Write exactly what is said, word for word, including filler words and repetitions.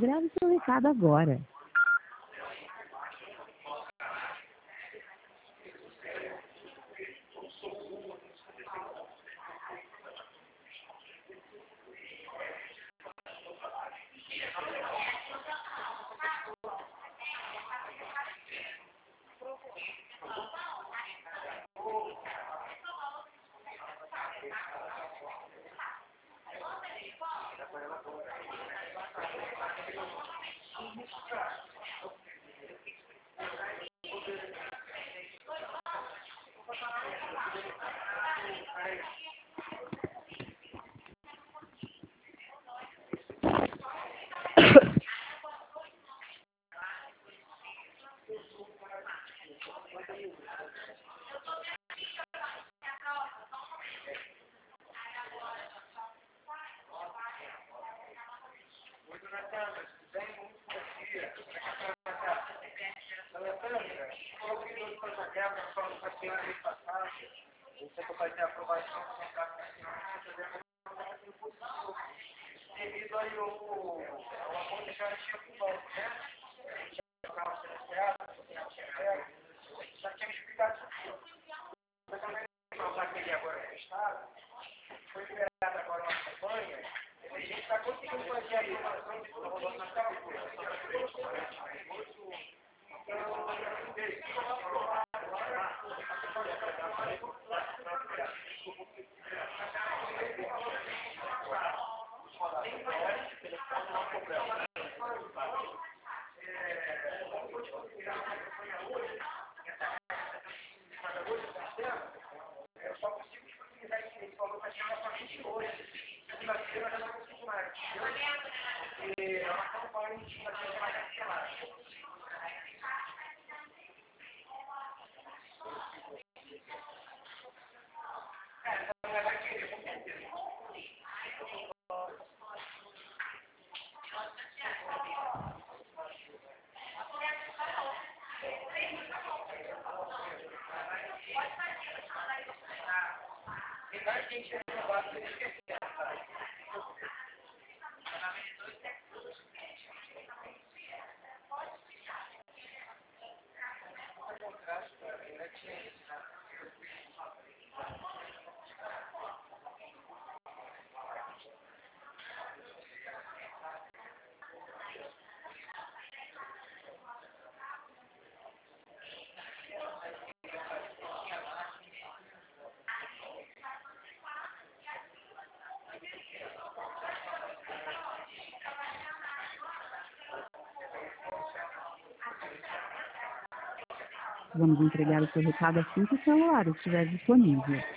Grave seu recado agora. Você vai ter aprovação devido aí o apoio de garantia com o banco, né? O carro financiado, já tinha explicado isso. Mas também a que agora no Estado, foi liberada agora uma campanha, e a gente está conseguindo fazer a informação de tudo que a gente está eu só consigo disponibilizar esse valor para chegar somente hoje. Segunda-feira eu já não consigo mais. Porque é uma campanha de segunda-feira mais cancelada. É, então ela vai querer, com certeza. Tem mais gente no negócio que esqueceu, sabe? Vamos entregar o seu recado assim que o celular estiver disponível.